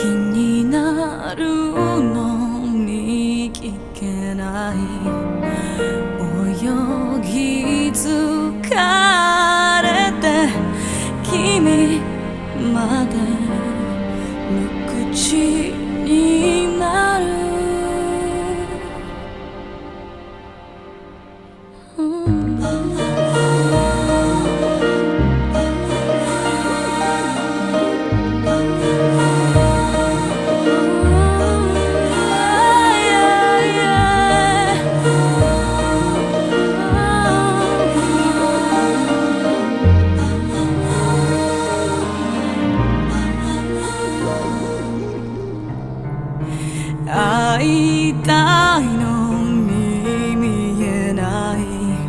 気になるのに聞けない泳ぎ疲れて君まで無口になる、会いたいのに見えない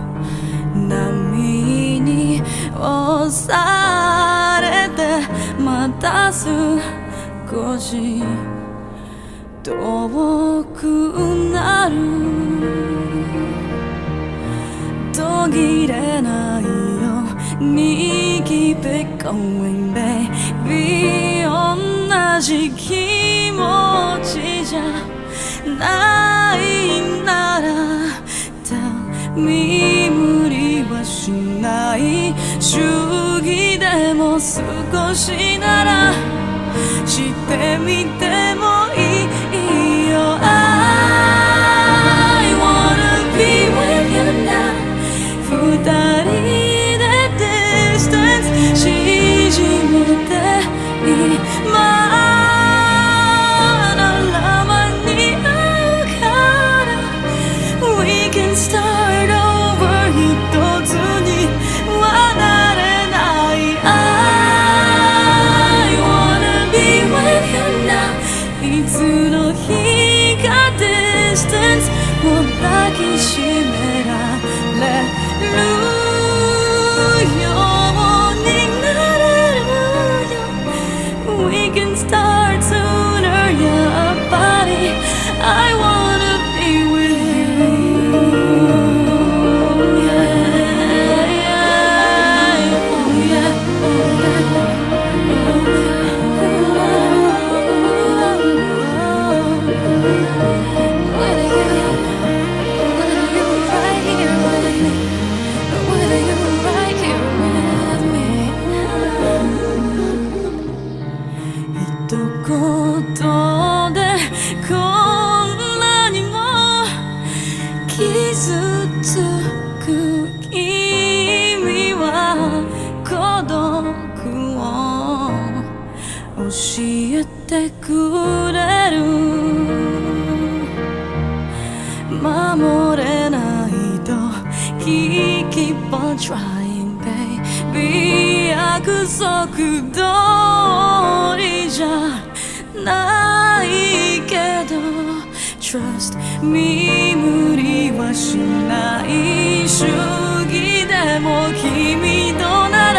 波に押されてまた少し遠くなる、途切れないように Keep it going baby、 同じ気持ちじゃないなら Tell me 無理はしない、主義でも少しならしてみてもいいよ、 I wanna be with you now、 二人で distance 縮めて今Start over 一つにはなれない、 I wanna be with you now、 いつの日か distance も抱きしめられるようになれるよ、 We can start sooner your body、 I wanna be with you。一言でこんなにも傷つく君は孤独を教えてくれる、守れないと Keep on trying baby、 約束通りじゃないけど Trust me 無理はしない、主義でも君とな